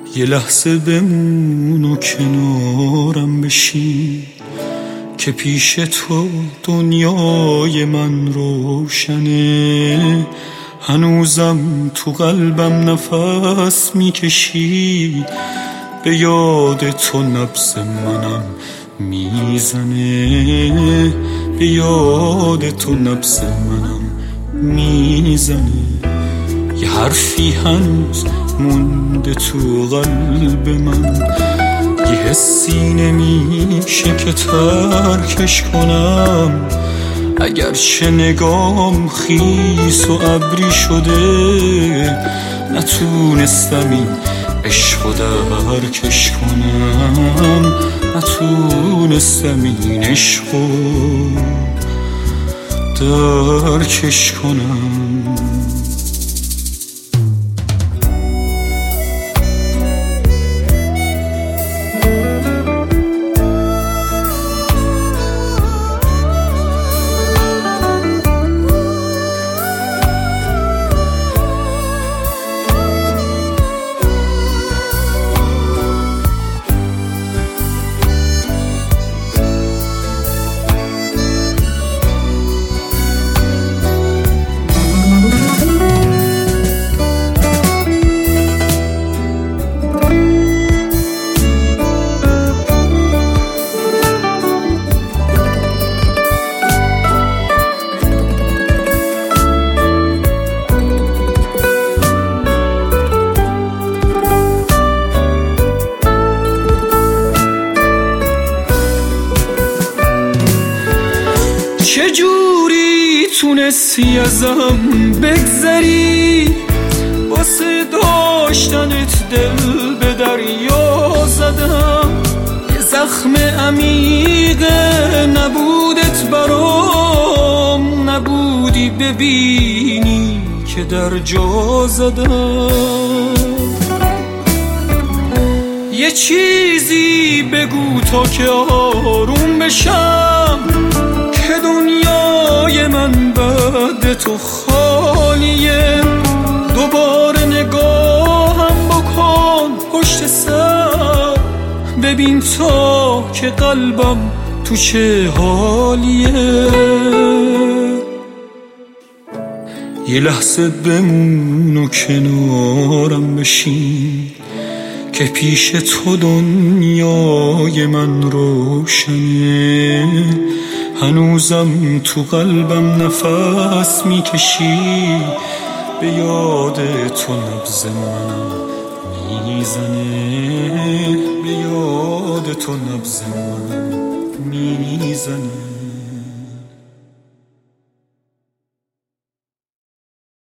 یه لحظه بمون و کنارم بشین که پیش تو دنیای من روشنه. هنوزم تو قلبم نفس میکشی، به یاد تو نبض منم میزنه، به یاد تو نبض منم میزنه. یه حرفی هنوز مونده تو قلب من، یه حسی نمیشه که ترکش کنم. اگرچه نگام خیس و ابری شده، نتونستم این عشقو درکش کنم، نتونستم این عشقو درکش کنم. چجوری تونستی ازم بگذری، واسه داشتنت دل به دریا زدم. یه زخم عمیق نبودت برام، نبودی ببینی که در جا زدم. یه چیزی بگو تا که آروم بشم، که دنیای من بعد تو خالیه. دوباره نگاهم بکن پشت سر، ببین تا که قلبم تو چه حالیه. یه لحظه بمون و کنارم بشین که پیش تو دنیای من روشنه. هنوزم تو قلبم نفس میکشی، به یاد تو نبض منم میزنه، به یاد تو نبض منم میزنه.